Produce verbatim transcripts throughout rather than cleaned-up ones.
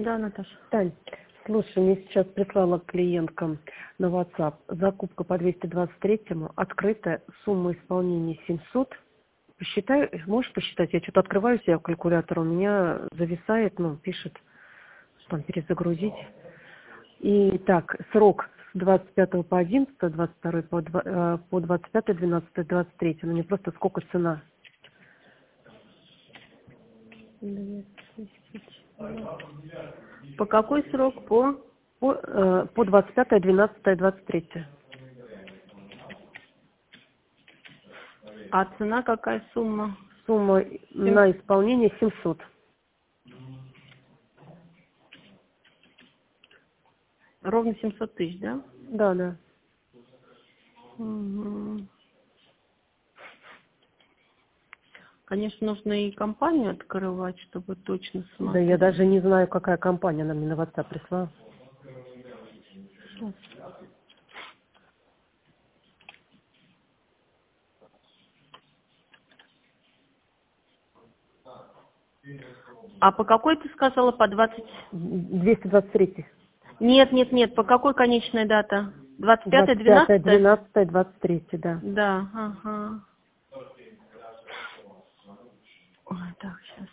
Да, Наташа. Тань, слушай, мне сейчас прислала клиентка на WhatsApp закупка по двести двадцать третьему, открытая, сумма исполнения семьсот. Посчитай, можешь посчитать? Я что-то открываю себе калькулятор, у меня зависает, ну, пишет, там перезагрузить. И так, срок с двадцать пятого по одиннадцатое, двадцать второе по, два- э, по двадцать пятое, двенадцатое, двадцать третье. Ну, не просто сколько цена. По какой срок? По? По, э, по двадцать пятое, двенадцатое, двадцать третье. А цена какая сумма? Сумма на исполнение семьсот. Ровно семьсот тысяч, да? Да, да. Угу. Конечно, нужно и компанию открывать, чтобы точно Да смотреть. я даже не знаю, какая компания она мне на WhatsApp прислала. Сейчас. А по какой ты сказала? По двадцать? двести двадцать три. Нет, нет, нет. По какой конечная дата? двадцать пятое, двадцать пятое, двенадцатое? двенадцатое, двадцать третье, да. Да, ага. Ой, так, сейчас.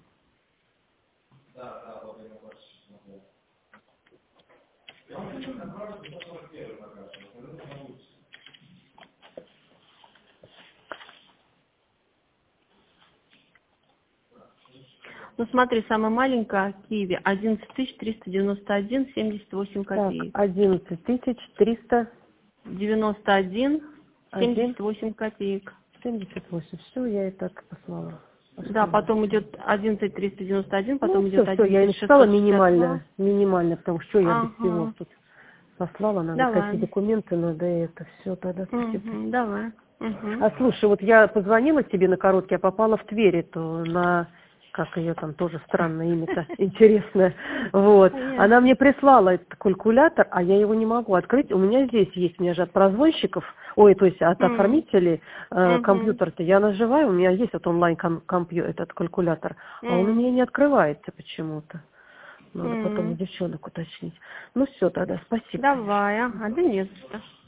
Ну смотри, самая маленькая Киви одиннадцать тысяч триста девяносто один семьдесят восемь Так, копеек. одиннадцать тысяч триста девяносто один семьдесят восемь копеек. семьдесят восемь. Все, я и так послала. Да, потом идет одиннадцать тысяч триста девяносто один, потом Ну, все, идет все, я и одиннадцать тысяч написала шестьсот шестьдесят два. минимально, минимально, потому что я без всего Ага. тут послала, надо какие Давай. документы, надо это все, тогда спасибо. Угу, давай. Угу. А слушай, вот я позвонила тебе на короткий, а попала в Твери, то на, как ее там, тоже странное имя-то, интересное, вот. Понятно. Она мне прислала этот калькулятор, а я его не могу открыть. У меня здесь есть, у меня же от прозвонщиков, ой, то есть от М. оформителей э, Мгм. компьютер-то, я нажимаю, у меня есть вот онлайн-компьютер, этот калькулятор, а он у М. меня не открывается почему-то. Надо потом у М. девчонок уточнить. Ну все тогда, спасибо, конечно. Давай, ага, да нет.